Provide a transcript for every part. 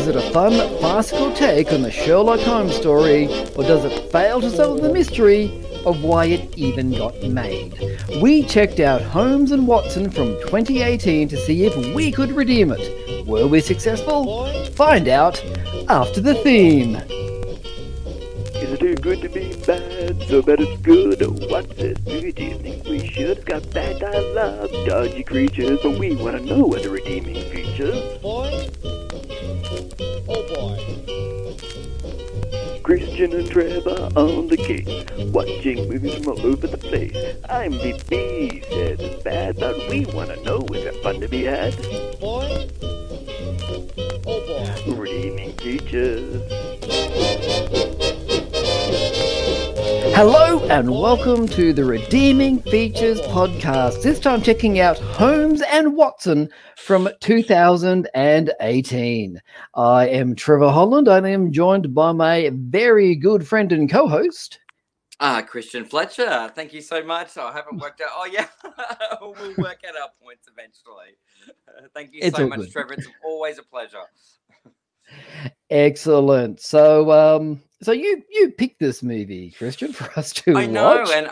Is it a fun, farcical take on the Sherlock Holmes story, or does it fail to solve the mystery of why it even got made? We checked out Holmes and Watson from 2018 to see if we could redeem it. Were we successful? Find out after the theme. Is it too good to be bad? So bad it's good. What's this movie? Do you think we should? It's got bad dialogue, dodgy creatures, but we want to know what the redeeming features. Boy? Oh boy. Christian and Trevor on the case, watching movies from all over the place. IMDb says it's bad, but we want to know, is it fun to be had? Boy? Oh boy. Redeeming features. Hello and welcome to the Redeeming Features podcast. This time checking out Holmes and Watson from 2018. I am Trevor Holland. I am joined by my very good friend and co-host, Christian Fletcher. Thank you so much. I haven't worked out. Oh yeah, we'll work out our points eventually. Thank you so much, Trevor. It's always a pleasure. Excellent. So you picked this movie, Christian, for us to watch. I know, and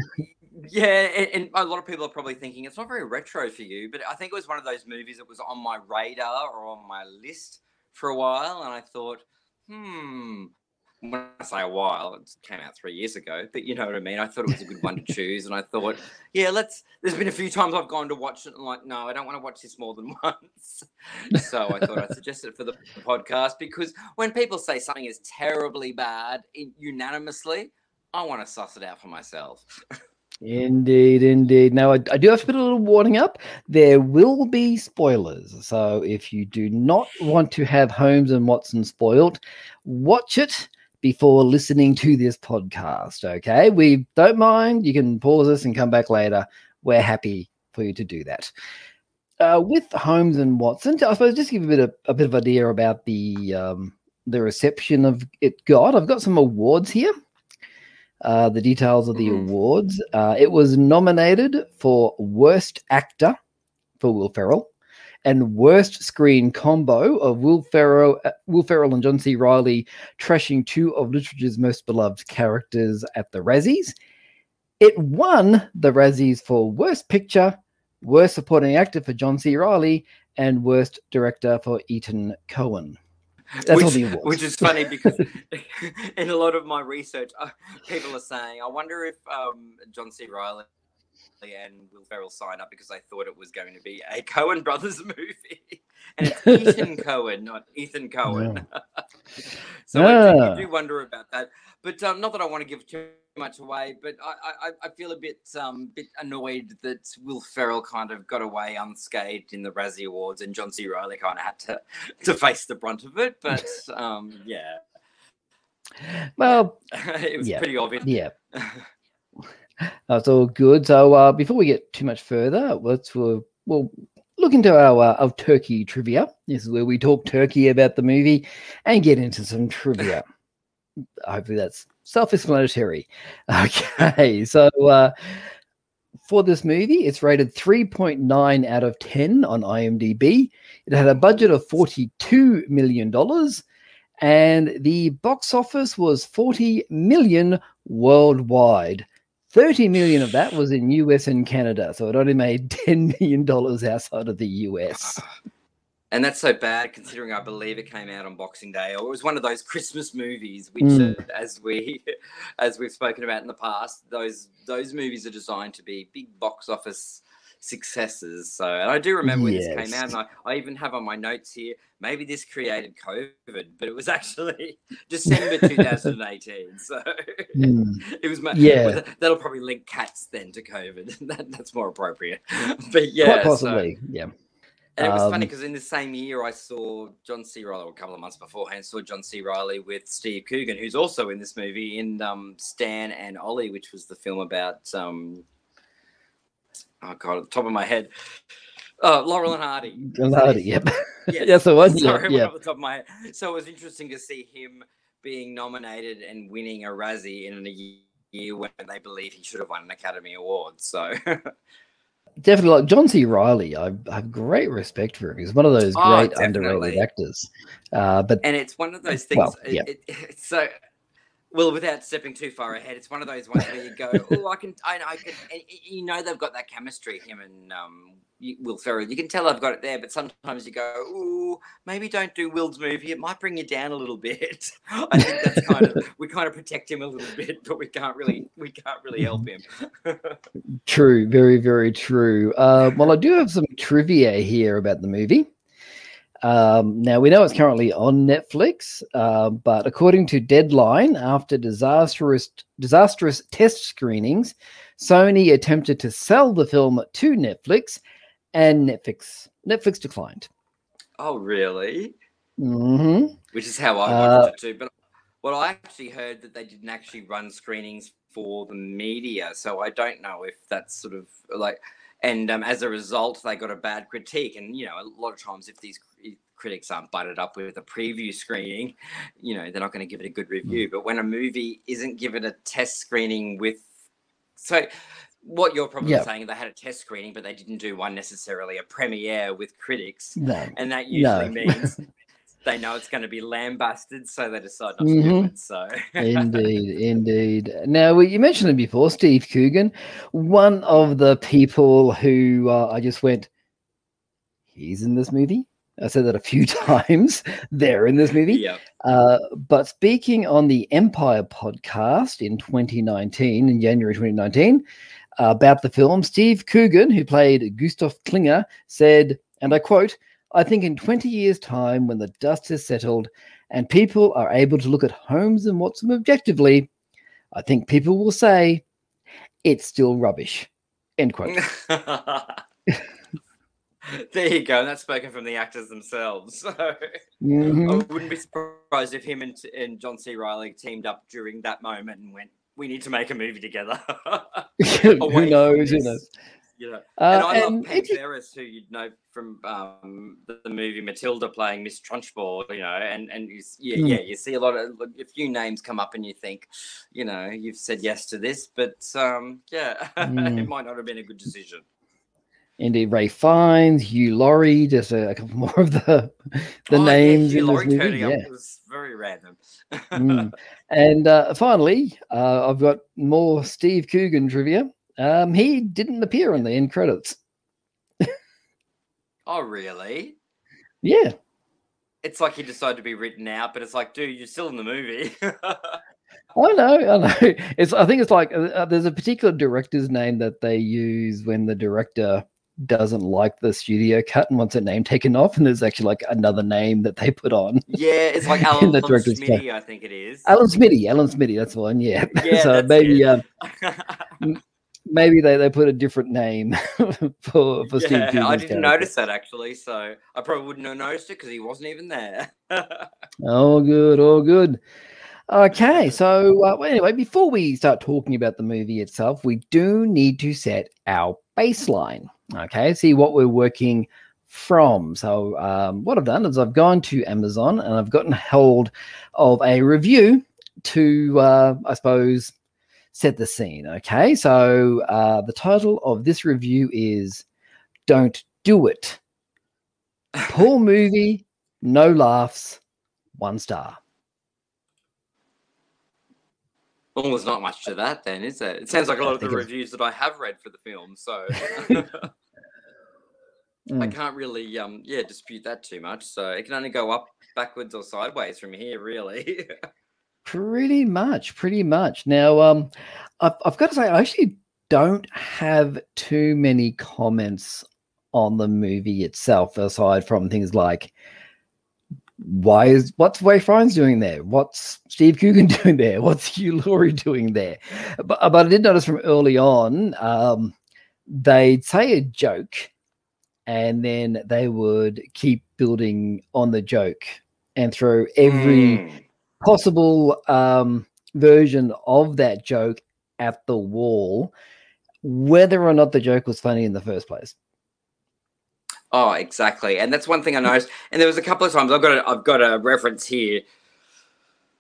and a lot of people are probably thinking it's not very retro for you, but I think it was one of those movies that was on my radar or on my list for a while, and I thought, when I say a while, it came out 3 years ago, but you know what I mean? I thought it was a good one to choose, and I thought, yeah, there's been a few times I've gone to watch it and like, no, I don't want to watch this more than once. So I thought I'd suggest it for the podcast, because when people say something is terribly bad unanimously, I want to suss it out for myself. Indeed. Now, I do have to put a little warning up. There will be spoilers. So if you do not want to have Holmes and Watson spoiled, watch it before listening to this podcast, okay? We don't mind. You can pause us and come back later. We're happy for you to do that. With Holmes and Watson, I suppose just give a bit of idea about the reception of it got. I've got some awards here. The details of the awards. It was nominated for Worst Actor for Will Ferrell and Worst Screen Combo of Will Ferrell and John C. Reilly trashing two of literature's most beloved characters at the Razzies. It won the Razzies for Worst Picture, Worst Supporting Actor for John C. Reilly, and Worst Director for Ethan Coen. Which is funny because in a lot of my research, people are saying, I wonder if John C. Reilly and Will Ferrell signed up because they thought it was going to be a Coen Brothers movie. And it's Ethan Coen, not Ethan Coen. Yeah. So I do wonder about that. But not that I want to give too much away, but I feel a bit annoyed that Will Ferrell kind of got away unscathed in the Razzie Awards and John C. Reilly kind of had to face the brunt of it. But yeah. Well, it was pretty obvious. Yeah. That's all good. So before we get too much further, we'll look into our turkey trivia. This is where we talk turkey about the movie and get into some trivia. Hopefully that's self-explanatory. Okay, so for this movie, it's rated 3.9 out of 10 on IMDb. It had a budget of $42 million, and the box office was $40 million worldwide. 30 million of that was in US and Canada, so it only made $10 million outside of the US. And that's so bad, considering I believe it came out on Boxing Day, or it was one of those Christmas movies, which, as we've spoken about in the past, those movies are designed to be big box office successes. So, and I do remember when this came out, and I even have on my notes here, maybe this created COVID, but it was actually December 2018. So it was, that'll probably link Cats then to COVID. That's more appropriate. But yeah, quite possibly, yeah. And it was funny because in the same year I saw John C. Reilly, a couple of months beforehand, saw John C. Reilly with Steve Coogan, who's also in this movie, in Stan and Ollie, which was the film about, oh God, at the top of my head, Laurel and Hardy. Yep. Yes. That's the one. Sorry, yeah. off the top of my head. So it was interesting to see him being nominated and winning a Razzie in a year when they believe he should have won an Academy Award. So... definitely like John C. Riley. I have great respect for him. He's one of those great definitely. underrated actors. But it's one of those things. Well, yeah. It's so. Well, without stepping too far ahead, it's one of those ones where you go, "Oh, I can." And you know they've got that chemistry, him and Will Ferrell. You can tell I've got it there, but sometimes you go, "Oh, maybe don't do Will's movie. It might bring you down a little bit." I think that's we kind of protect him a little bit, but we can't really help him. True, very, very true. Well, I do have some trivia here about the movie. Now, we know it's currently on Netflix, but according to Deadline, after disastrous test screenings, Sony attempted to sell the film to Netflix, and Netflix declined. Oh, really? Mm-hmm. Which is how I wanted it to. But well, I actually heard that they didn't actually run screenings for the media, so I don't know if that's sort of like... And as a result, they got a bad critique. And, you know, a lot of times if these critics aren't butted up with a preview screening, you know, they're not going to give it a good review. But when a movie isn't given a test screening with... So what you're probably saying, they had a test screening, but they didn't do one necessarily a premiere with critics. No. And that usually means... they know it's going to be lambasted, so they decide not to do it. So Indeed. Now, you mentioned it before, Steve Coogan, one of the people who I just went, he's in this movie. I said that a few times. They're in this movie. Yeah. But speaking on the Empire podcast in January 2019, about the film, Steve Coogan, who played Gustav Klinger, said, and I quote, "I think in 20 years' time, when the dust has settled and people are able to look at Holmes and Watson objectively, I think people will say it's still rubbish." End quote. There you go. And that's spoken from the actors themselves. So I wouldn't be surprised if him and John C. Reilly teamed up during that moment and went, "We need to make a movie together." Who knows? You know, and I love Pam Ferris, who you'd know from the movie Matilda, playing Miss Trunchbull. You know, and you see a few names come up, and you think, you know, you've said yes to this, but it might not have been a good decision. Indeed, Ray Fiennes, Hugh Laurie, just a couple more of the names. Yeah, Hugh in Laurie this turning movie. up was very random. And finally, I've got more Steve Coogan trivia. He didn't appear in the end credits. Oh, really? Yeah. It's like he decided to be written out, but it's like, dude, you're still in the movie. I know. I think it's like there's a particular director's name that they use when the director doesn't like the studio cut and wants a name taken off, and there's actually like another name that they put on. Yeah, it's like Alan Smitty, I think it is. Alan Smitty, that's the one. Yeah. So maybe maybe they put a different name for Steve Coogan's I didn't notice that actually, so I probably wouldn't have noticed it because he wasn't even there. All good. Okay, so anyway, before we start talking about the movie itself, we do need to set our baseline. Okay, see what we're working from. So what I've done is I've gone to Amazon and I've gotten hold of a review to, I suppose, set the scene. Okay, so the title of this review is "Don't Do It." Poor movie, no laughs, 1 star. Well, there's not much to that then, is there? It sounds like a lot of the reviews that I have read for the film, so I can't really dispute that too much. So it can only go up, backwards, or sideways from here, really. Pretty much. Now, I've got to say, I actually don't have too many comments on the movie itself, aside from things like, what's Ray Fiennes doing there? What's Steve Coogan doing there? What's Hugh Laurie doing there? But I did notice from early on, they'd say a joke, and then they would keep building on the joke and throw every possible version of that joke at the wall, whether or not the joke was funny in the first place. Oh, exactly. And that's one thing I noticed. And there was a couple of times I've got a reference here.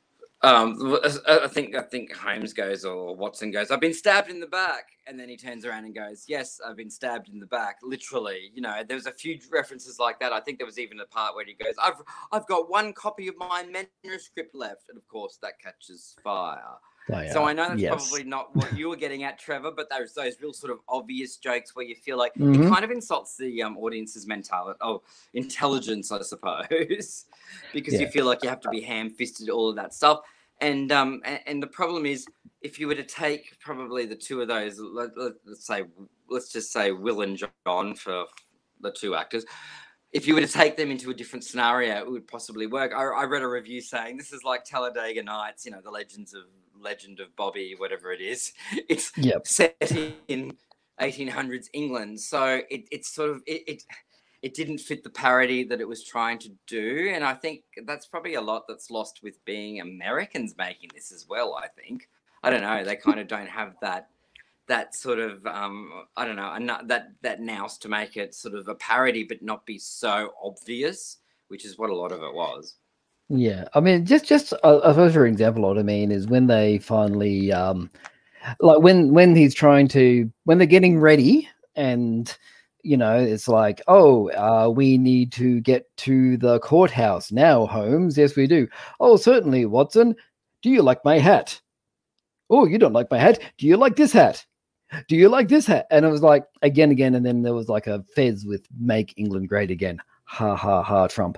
I think Holmes goes, or Watson goes, "I've been stabbed in the back," and then he turns around and goes, "Yes, I've been stabbed in the back." Literally, there was a few references like that. I think there was even a part where he goes, "I've got one copy of my manuscript left," and of course that catches fire. So I know that's probably not what you were getting at, Trevor, but there's those real sort of obvious jokes where you feel like it kind of insults the audience's intelligence, I suppose, because you feel like you have to be ham-fisted, all of that stuff. And the problem is, if you were to take probably the two of those, let's just say Will and John for the two actors, if you were to take them into a different scenario, it would possibly work. I read a review saying this is like Talladega Nights, the Legend of Bobby, whatever it is. It's set in 1800s England, so it's sort of it didn't fit the parody that it was trying to do, and I think that's probably a lot that's lost with being Americans making this as well. I don't know, they kind of don't have that sort of I don't know, that nous to make it sort of a parody but not be so obvious, which is what a lot of it was. Yeah, I mean, just for example, what I mean is when they finally, like when he's trying to, when they're getting ready, and it's like, we need to get to the courthouse now, Holmes. Yes, we do. Oh, certainly, Watson. Do you like my hat? Oh, you don't like my hat. Do you like this hat? Do you like this hat? And it was like again, and then there was like a fez with "Make England Great Again." Ha ha ha, Trump.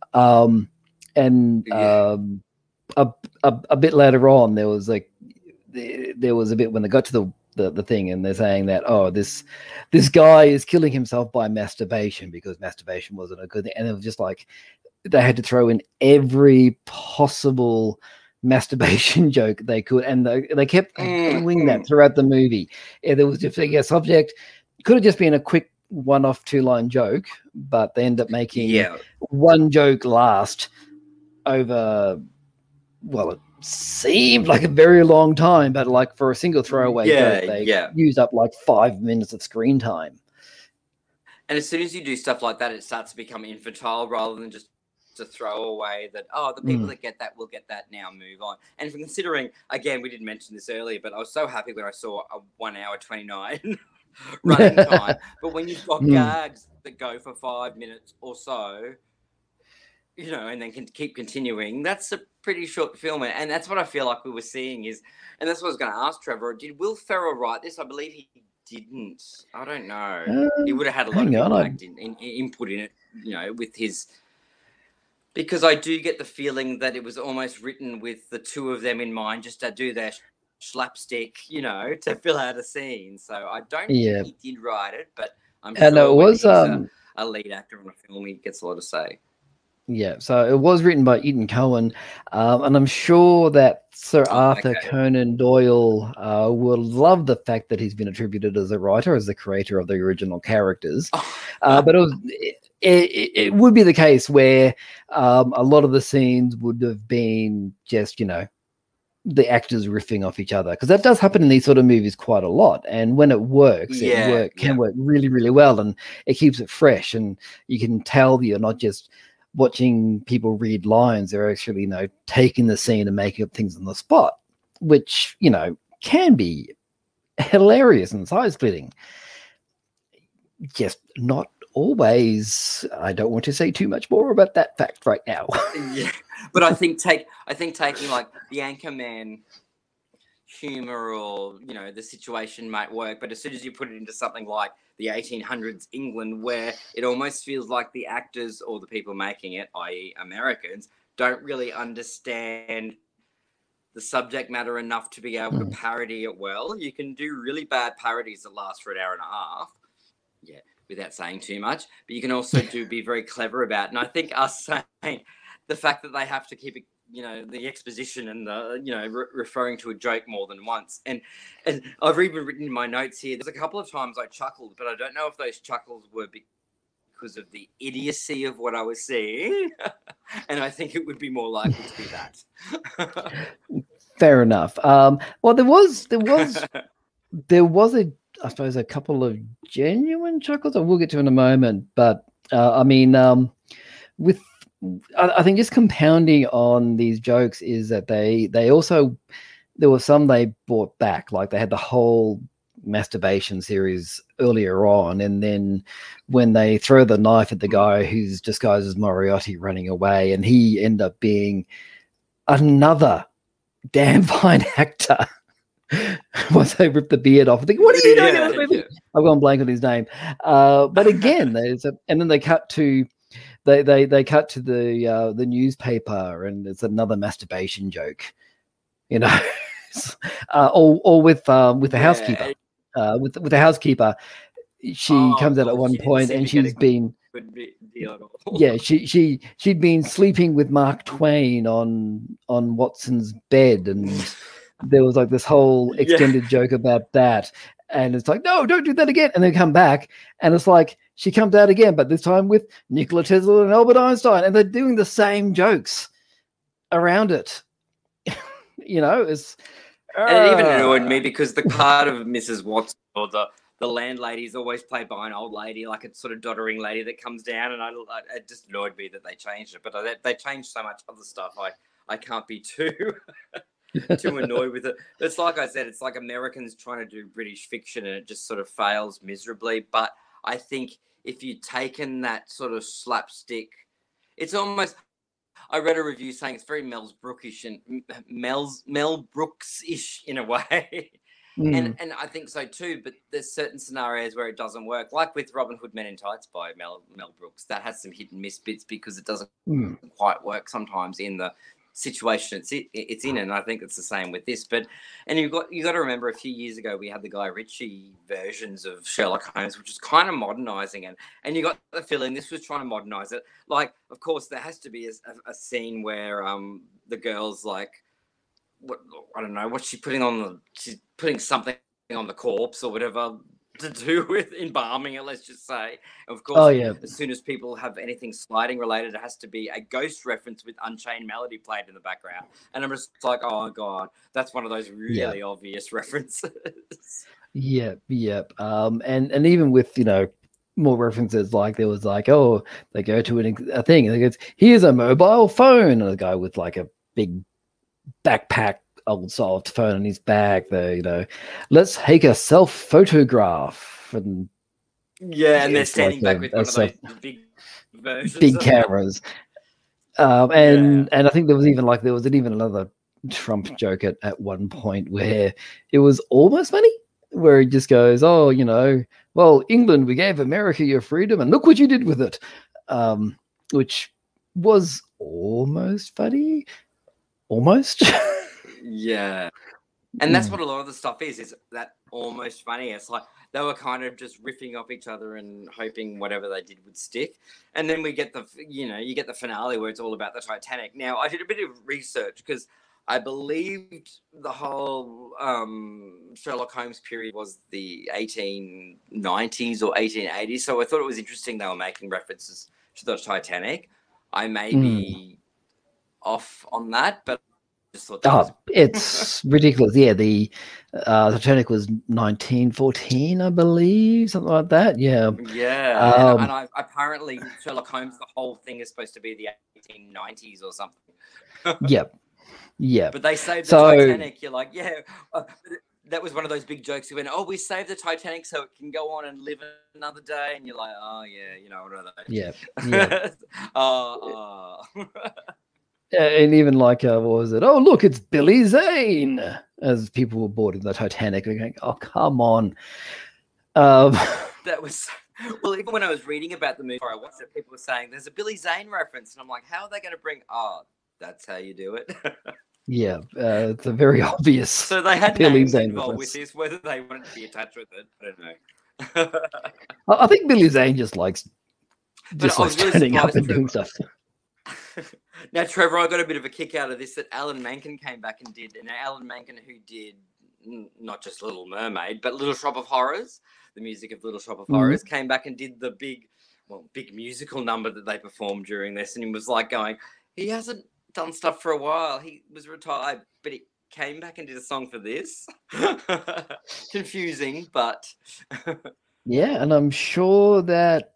And a bit later on, there was a bit when they got to the thing, and they're saying that this guy is killing himself by masturbation because masturbation wasn't a good thing, and it was just like they had to throw in every possible masturbation joke they could, and they kept doing that throughout the movie. There was just a subject, could have just been a quick one-off 2-line joke, but they end up making one joke last over, well, it seemed like a very long time, but like for a single throwaway joke, they used up like 5 minutes of screen time. And as soon as you do stuff like that, it starts to become infantile rather than just to throw away that, the people that get that will get that now, move on. And for considering, again, we didn't mention this earlier, but I was so happy when I saw a 1 hour 29 running time. But when you've got gags that go for 5 minutes or so, and then can keep continuing, that's a pretty short film. And that's what I feel like we were seeing and that's what I was going to ask Trevor. Did Will Ferrell write this? I believe he didn't. I don't know. He would have had a lot of input in it, with his... Because I do get the feeling that it was almost written with the two of them in mind, just to do their slapstick, to fill out a scene. So I don't think he did write it, but I'm sure it was a lead actor on a film, he gets a lot to say. Yeah, so it was written by Ethan Cohen, and I'm sure that Sir Arthur Conan Doyle will love the fact that he's been attributed as a writer, as the creator of the original characters. But it would be the case where a lot of the scenes would have been just, the actors riffing off each other, because that does happen in these sort of movies quite a lot. And when it works, it can work really, really well, and it keeps it fresh, and you can tell you're not just watching people read lines. They're actually, taking the scene and making up things on the spot, which, can be hilarious and side-splitting. Just not always. I don't want to say too much more about that fact right now. Yeah, but I think taking like the Anchorman humor, or the situation might work, but as soon as you put it into something like the 1800s England, where it almost feels like the actors or the people making it, i.e. Americans, don't really understand the subject matter enough to be able to parody it well. You can do really bad parodies that last for an hour and a half, without saying too much, but you can also be very clever about it. And I think us saying the fact that they have to keep it, the exposition and the, referring to a joke more than once. And I've even written in my notes here, there's a couple of times I chuckled, but I don't know if those chuckles were because of the idiocy of what I was seeing. And I think it would be more likely to be that. Fair enough. Well, there was I suppose a couple of genuine chuckles I will get to in a moment, but with I think just compounding on these jokes is that they also, there were some they brought back, like they had the whole masturbation series earlier on, and then when they throw the knife at the guy who's disguised as Moriarty running away, and he end up being another damn fine actor. Once they rip the beard off, I think, what are you doing in this movie? I've gone blank on his name. But again, and then they cut to they cut to the newspaper, and it's another masturbation joke, you know, or with the housekeeper. With the housekeeper, she comes out at one point, and she's been she'd been sleeping with Mark Twain on Watson's bed, and there was like this whole extended joke about that, and it's like, no, don't do that again, and then come back, and it's like she comes out again, but this time with Nikola Tesla and Albert Einstein, and they're doing the same jokes around it. You know, it's and it even annoyed me because the part of Mrs. Watson, or the landlady, is always played by an old lady, like a sort of doddering lady that comes down, and it just annoyed me that they changed it. But they changed so much other stuff. I can't be too too annoyed with it. It's like I said, it's like Americans trying to do British fiction, and it just sort of fails miserably. But I think if you'd taken that sort of slapstick, it's almost. I read a review saying it's very Mel Brooks-ish in a way. And I think so too, but there's certain scenarios where it doesn't work, like with Robin Hood Men in Tights by Mel Brooks. That has some hit and miss bits because it doesn't quite work sometimes in the situation it's in, and I think it's the same with this. But and you got to remember, a few years ago we had the Guy Ritchie versions of Sherlock Holmes, which is kind of modernizing, and you got the feeling this was trying to modernize it. Like, of course, there has to be a scene where the girl's like, what, I don't know, what's she putting on she's putting something on the corpse or whatever to do with embalming it, let's just say. Of course, as soon as people have anything sliding related, it has to be a ghost reference with Unchained Melody played in the background. And I'm just like, oh God, that's one of those really obvious references. Yep. And even with, you know, more references, like there was like, oh, they go to a thing, and it goes, here's a mobile phone, and a guy with like a big backpack, old soft phone on his back, there, you know, let's take a self photograph, and and they're standing back with one of those big versions, big cameras, and I think there was even another Trump joke at one point where it was almost funny, where he just goes, oh, you know, well, England, we gave America your freedom, and look what you did with it, which was almost funny, almost. Yeah. And that's what a lot of the stuff is that almost funny. It's like they were kind of just riffing off each other and hoping whatever they did would stick. And then we get you get the finale where it's all about the Titanic. Now, I did a bit of research because I believed the whole Sherlock Holmes period was the 1890s or 1880s. So I thought it was interesting they were making references to the Titanic. I may be off on that, but it's ridiculous. Yeah, the Titanic was 1914, I believe, something like that. Yeah. And I apparently Sherlock Holmes, the whole thing is supposed to be the 1890s or something. Yeah. But they saved the Titanic. You're like, that was one of those big jokes. Who went, oh, we saved the Titanic so it can go on and live another day. And you're like, oh yeah, you know, what are those? Yeah. And even like, what was it? Oh, look, it's Billy Zane. As people were boarding the Titanic, they're going, oh, come on. That was, well, even when I was reading about the movie, I watched it, people were saying there's a Billy Zane reference. And I'm like, how are they going to bring, that's how you do it. It's a very obvious. So they had Billy Zane involved with this, whether they wanted to be attached with it, I don't know. I think Billy Zane just likes turning up and doing stuff. Now, Trevor, I got a bit of a kick out of this that Alan Menken came back and did. And Alan Menken, who did not just Little Mermaid, but Little Shop of Horrors, the music of Little Shop of Horrors, came back and did the big musical number that they performed during this. And he was like going, he hasn't done stuff for a while. He was retired, but he came back and did a song for this. Confusing, but... Yeah, and I'm sure that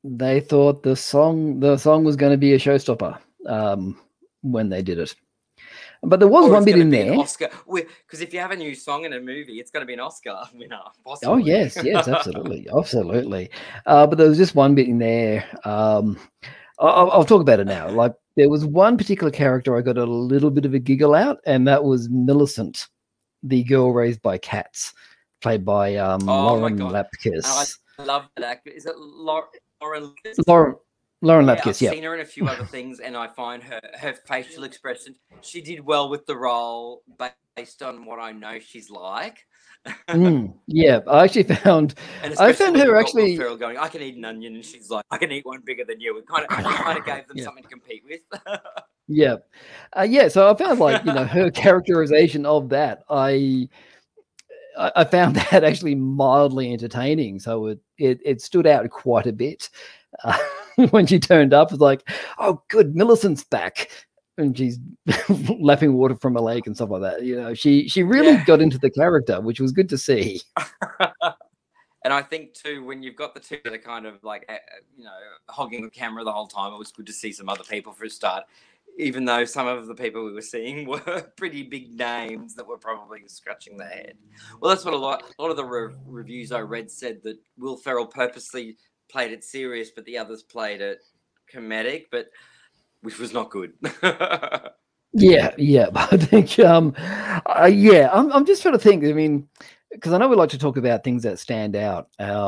They thought the song was going to be a showstopper when they did it. But there was one bit in there. Oscar, because if you have a new song in a movie, it's going to be an Oscar winner. Possibly. Oh yes, absolutely, absolutely. But there was just one bit in there. I'll talk about it now. Like there was one particular character I got a little bit of a giggle out, and that was Millicent, the girl raised by cats, played by Lauren Lapkus. I love that actor. Is it Lauren? Lauren Lapkus, I've seen her in a few other things, and I find her facial expression. She did well with the role based on what I know she's like. Yeah, I actually found. I found her actually. Will Ferrell going, I can eat an onion, and she's like, I can eat one bigger than you. It kind of gave them something to compete with. Yeah. So I found her characterization of that. I found that actually mildly entertaining. So it stood out quite a bit when she turned up. It was like, oh, good, Millicent's back. And she's lapping water from a lake and stuff like that. She really got into the character, which was good to see. And I think too, when you've got the two that are kind of like, hogging the camera the whole time, it was good to see some other people for a start. Even though some of the people we were seeing were pretty big names that were probably scratching their head. Well, that's what a lot of the reviews I read said, that Will Ferrell purposely played it serious, but the others played it comedic, which was not good. Yeah. I think, I'm just trying to think. I mean, because I know we like to talk about things that stand out.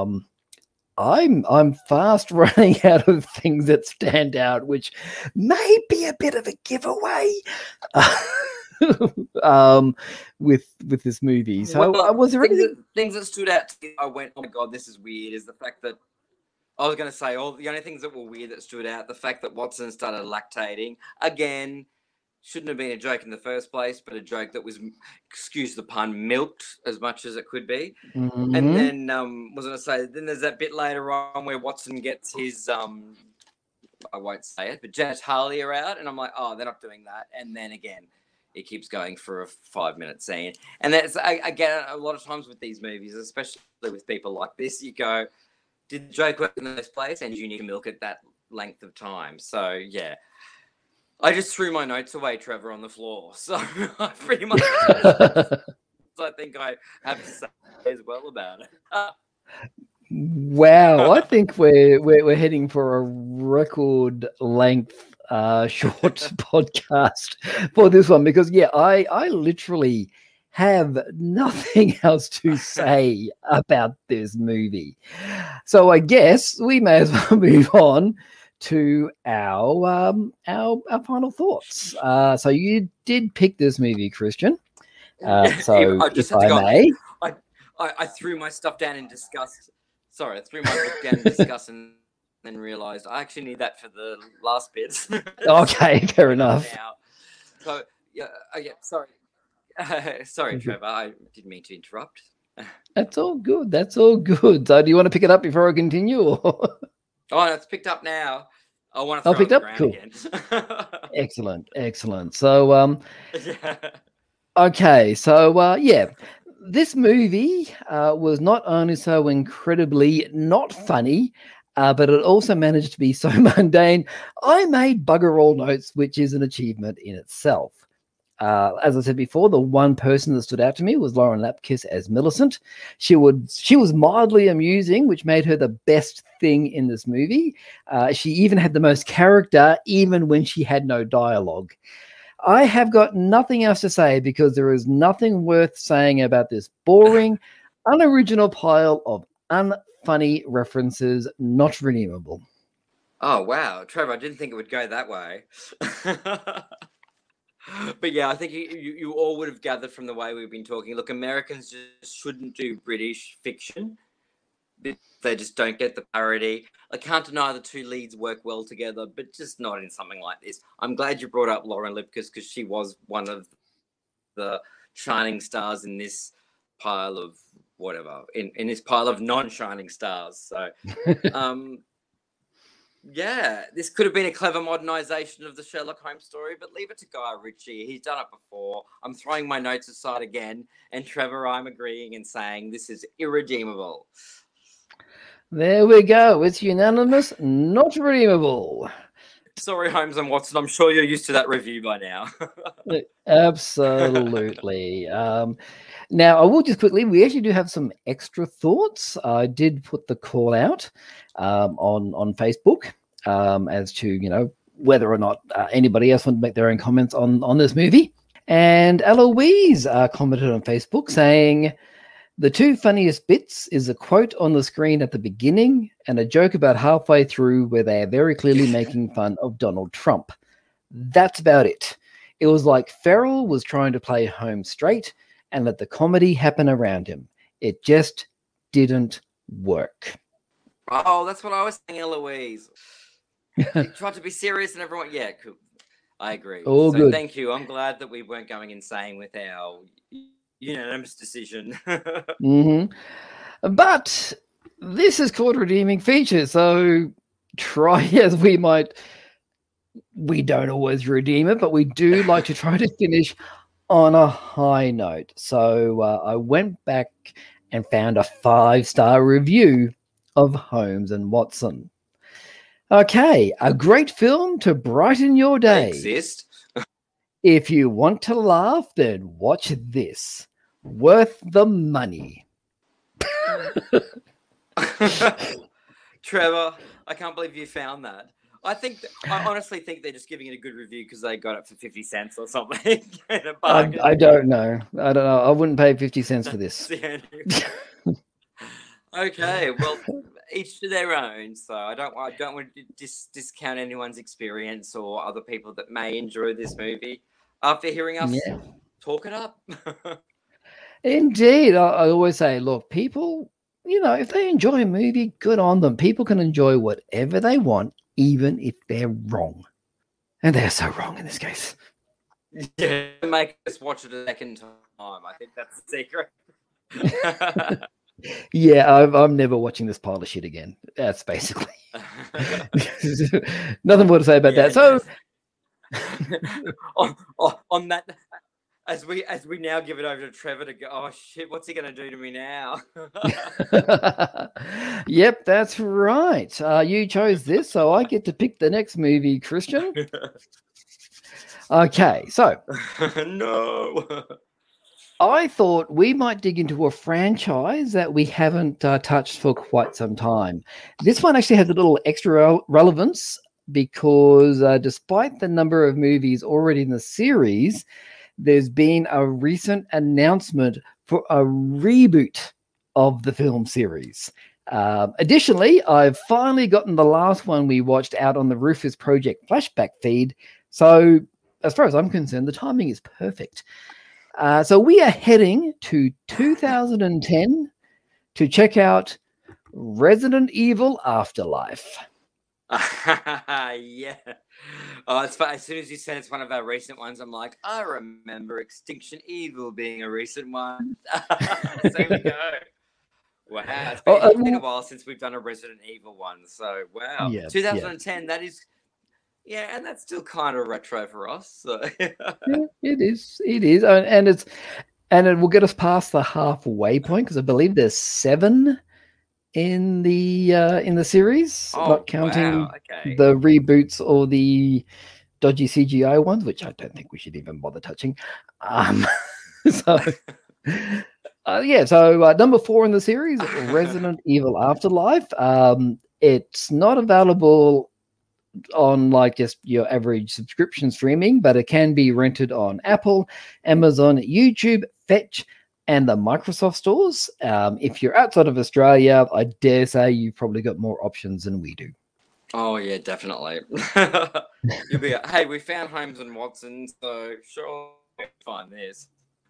I'm fast running out of things that stand out, which may be a bit of a giveaway with this movie. So was there anything things that stood out to me? I went, oh my god, this is weird. Is the fact that I was going to say the only things that were weird that stood out, the fact that Watson started lactating again. Shouldn't have been a joke in the first place, but a joke that was, excuse the pun, milked as much as it could be. Mm-hmm. And then, was going to say, then there's that bit later on where Watson gets his, I won't say it, but genitalia out. And I'm like, oh, they're not doing that. And then again, it keeps going for a 5-minute scene. And that's, again, a lot of times with these movies, especially with people like this, you go, did the joke work in the first place? And you need to milk it that length of time. So, yeah. I just threw my notes away, Trevor, on the floor. So I pretty much I think I have to say as well about it. Wow, I think we're heading for a record length short podcast for this one, because I literally have nothing else to say about this movie. So I guess we may as well move on to our final thoughts. So you did pick this movie, Christian. So I just if I may, I threw my stuff down in disgust. Sorry, I threw my book down in disgust and then realised I actually need that for the last bit. Okay, fair enough. So sorry, sorry, Trevor. I didn't mean to interrupt. That's all good. So do you want to pick it up before I continue? Or? Oh, it's picked up now. I want to throw picked it up. Cool. again. Excellent. So, okay. So, this movie was not only so incredibly not funny, but it also managed to be so mundane. I made bugger all notes, which is an achievement in itself. As I said before, the one person that stood out to me was Lauren Lapkus as Millicent. She was mildly amusing, which made her the best thing in this movie. She even had the most character, even when she had no dialogue. I have got nothing else to say, because there is nothing worth saying about this boring, unoriginal pile of unfunny references, not redeemable. Oh, wow. Trevor, I didn't think it would go that way. But yeah, I think you all would have gathered from the way we've been talking. Look, Americans just shouldn't do British fiction. They just don't get the parody. I can't deny the two leads work well together, but just not in something like this. I'm glad you brought up Lauren Lapkus, because she was one of the shining stars in this pile of whatever, in this pile of non-shining stars. So, yeah, this could have been a clever modernization of the Sherlock Holmes story, but leave it to Guy Ritchie. He's done it before. I'm throwing my notes aside again, and Trevor, I'm agreeing and saying this is irredeemable. There we go. It's unanimous, not redeemable. Sorry, Holmes and Watson. I'm sure you're used to that review by now. Absolutely. Now, I will just quickly, we actually do have some extra thoughts. I did put the call out on Facebook as to, whether or not anybody else wanted to make their own comments on this movie. And Eloise commented on Facebook saying, the two funniest bits is a quote on the screen at the beginning and a joke about halfway through where they are very clearly making fun of Donald Trump. That's about it. It was like Ferrell was trying to play home straight and let the comedy happen around him. It just didn't work. Oh, that's what I was saying, Eloise. He tried to be serious and everyone, yeah, cool. I agree. All so good. Thank you. I'm glad that we weren't going insane with our unanimous decision. But this is called Redeeming Feature, so try as we might, we don't always redeem it, but we do like to try to finish on a high note. So I went back and found a 5-star review of Holmes and Watson. Okay, a great film to brighten your day. Exist. If you want to laugh, then watch this. Worth the money. Trevor, I can't believe you found that. I honestly think they're just giving it a good review because they got it for 50 cents or something. I don't know. I wouldn't pay 50 cents for this. Okay, well, each to their own. So I don't want to discount anyone's experience or other people that may enjoy this movie after hearing us talk it up. Indeed. I always say, look, people, if they enjoy a movie, good on them. People can enjoy whatever they want, even if they're wrong. And they're so wrong in this case. Yeah, make us watch it a second time. I think that's the secret. Yeah, I'm never watching this pile of shit again. That's basically nothing more to say about that. So on that, as we now give it over to Trevor to go, oh shit, what's he going to do to me now? Yep, that's right. You chose this, so I get to pick the next movie, Christian. Okay, so no. I thought we might dig into a franchise that we haven't touched for quite some time. This one actually has a little extra relevance because despite the number of movies already in the series, there's been a recent announcement for a reboot of the film series. Additionally, I've finally gotten the last one we watched out on the Rufus Project flashback feed. So as far as I'm concerned, the timing is perfect. So we are heading to 2010 to check out Resident Evil Afterlife. Yeah. Oh, it's funny. As soon as you said it's one of our recent ones, I'm like, I remember Extinction Evil being a recent one. So we go. Wow. It's been a while since we've done a Resident Evil one. So, wow. Yeah, 2010, that is... Yeah, and that's still kind of retro for us. So. Yeah, it is. It is, and it will get us past the halfway point because I believe there's 7 in the series, not counting the reboots or the dodgy CGI ones, which I don't think we should even bother touching. So number 4 in the series, Resident Evil Afterlife. It's not available on like just your average subscription streaming, but it can be rented on Apple, Amazon, YouTube, Fetch, and the Microsoft stores. If you're outside of Australia, I dare say you've probably got more options than we do. Oh yeah, definitely. You'll be hey, we found Holmes and Watson, so sure we'll find this.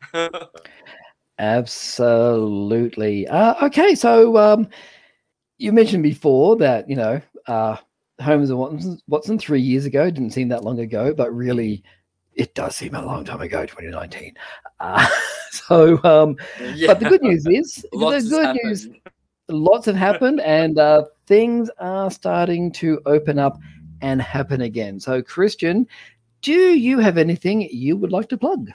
Absolutely. Okay, so you mentioned before that Holmes and Watson 3 years ago didn't seem that long ago, but really it does seem a long time ago, 2019. But the good news is lots have happened and things are starting to open up and happen again. So Christian, do you have anything you would like to plug?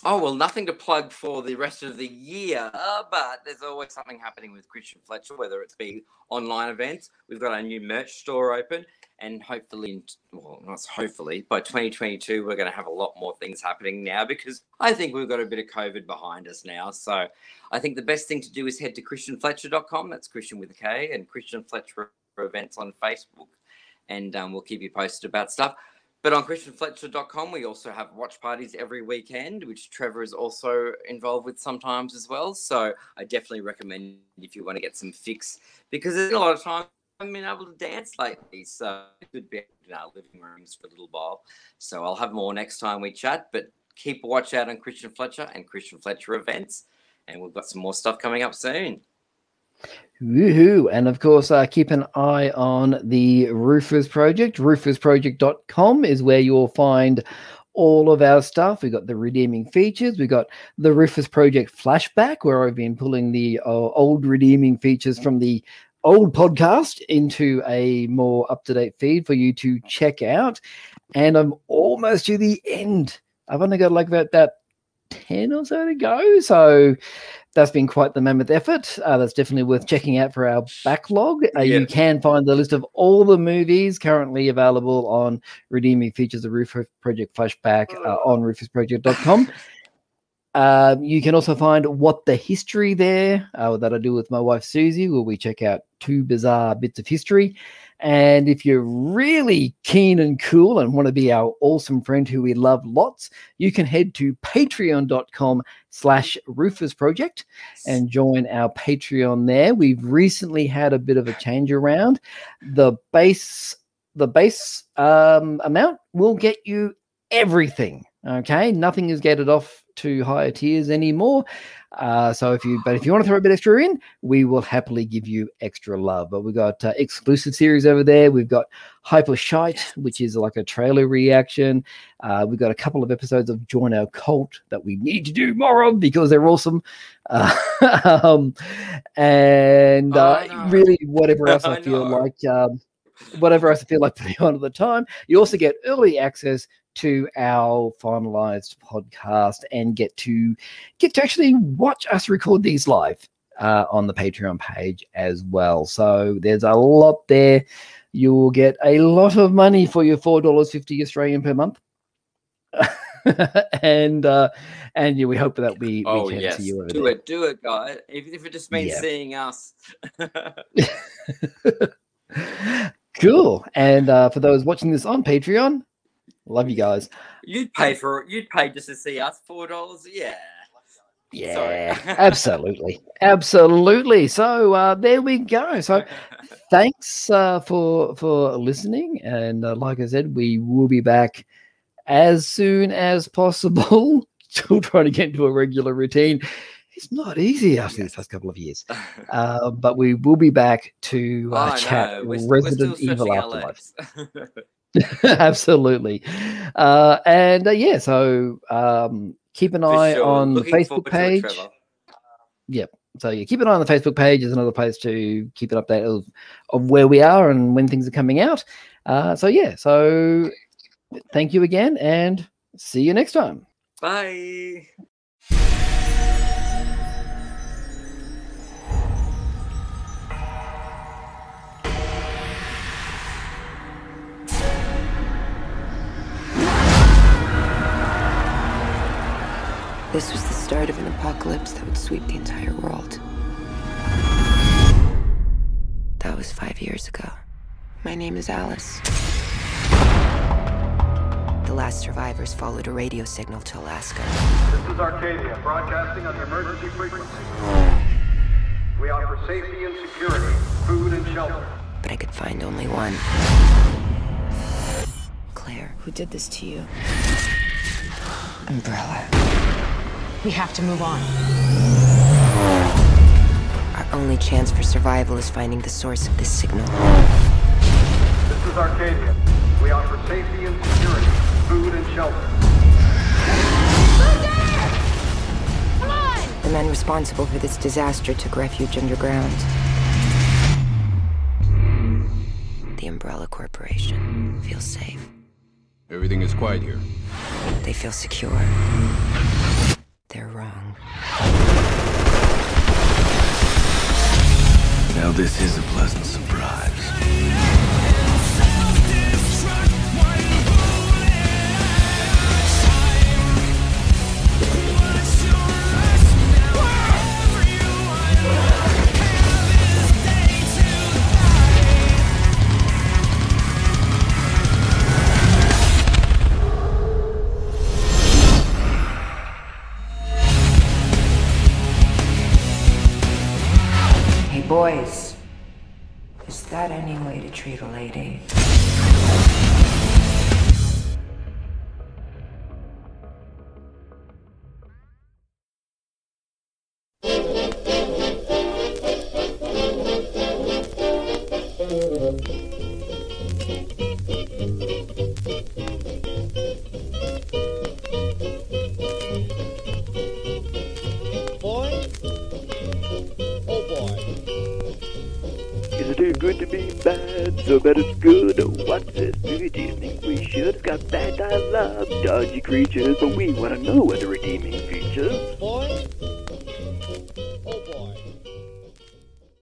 Oh, well, nothing to plug for the rest of the year, but there's always something happening with Christian Fletcher, whether it's big online events. We've got our new merch store open, and hopefully, well, not hopefully, by 2022, we're going to have a lot more things happening now because I think we've got a bit of COVID behind us now. So I think the best thing to do is head to christianfletcher.com. That's Christian with a K, and Christian Fletcher events on Facebook, and we'll keep you posted about stuff. But on christianfletcher.com, we also have watch parties every weekend, which Trevor is also involved with sometimes as well. So I definitely recommend if you want to get some fix, because there's a lot of time I haven't been able to dance lately. So it could be in our living rooms for a little while. So I'll have more next time we chat, but keep a watch out on Christian Fletcher and Christian Fletcher events. And we've got some more stuff coming up soon. Woohoo! And of course, keep an eye on the Roofers Project. Roofersproject.com is where you'll find all of our stuff. We've got the redeeming features. We've got the Roofers Project flashback, where I've been pulling the old redeeming features from the old podcast into a more up-to-date feed for you to check out. And I'm almost to the end. I've only got like about that 10 or so to go. So that's been quite the mammoth effort. That's definitely worth checking out for our backlog. You can find the list of all the movies currently available on Redeeming Features of Roofers Project Flashback on roofersproject.com. You can also find What the History there that I do with my wife Susie, where we check out 2 bizarre bits of history. And if you're really keen and cool and want to be our awesome friend who we love lots, you can head to patreon.com/roofersproject and join our Patreon there. We've recently had a bit of a change around. The base amount will get you everything. Okay, nothing is gated off to higher tiers anymore. So if you want to throw a bit extra in, we will happily give you extra love. But we've got exclusive series over there. We've got Hyper Shite, which is like a trailer reaction. We've got a couple of episodes of Join Our Cult that we need to do more of because they're awesome. Really, whatever else I feel like, whatever else I feel like putting on at the time. You also get early access to our finalized podcast and get to actually watch us record these live on the Patreon page as well. So there's a lot there. You will get a lot of money for your $4.50 Australian per month. and we hope that we can see you over there. Do it, guys. If it just means seeing us. Cool. And for those watching this on Patreon, love you guys. You'd pay just to see us $4, yeah. absolutely. So there we go. So thanks for listening, and like I said, we will be back as soon as possible. Still trying to get into a regular routine. It's not easy after these first couple of years, but we will be back to chat Resident Evil Afterlife. Absolutely. So keep an eye on the Facebook page. Yep. So keep an eye on the Facebook page. Is another place to keep an update of where we are and when things are coming out. So thank you again, and see you next time. Bye. This was the start of an apocalypse that would sweep the entire world. That was 5 years ago. My name is Alice. The last survivors followed a radio signal to Alaska. This is Arcadia, broadcasting on the emergency frequency. We offer safety and security, food and shelter. But I could find only one. Claire, who did this to you? Umbrella. We have to move on. Our only chance for survival is finding the source of this signal. This is Arcadia. We offer safety and security, food and shelter. Who's there? Come on! The men responsible for this disaster took refuge underground. The Umbrella Corporation feels safe. Everything is quiet here. They feel secure. they're wrong. Now this is a pleasant surprise. Hey boys, is that any way to treat a lady? Boy? Oh boy. Is it too good to be bad? So bad it's good. What's this movie? Do you think we should? It's got bad dialogue, dodgy creatures, but we want to know what the redeeming features. Boy?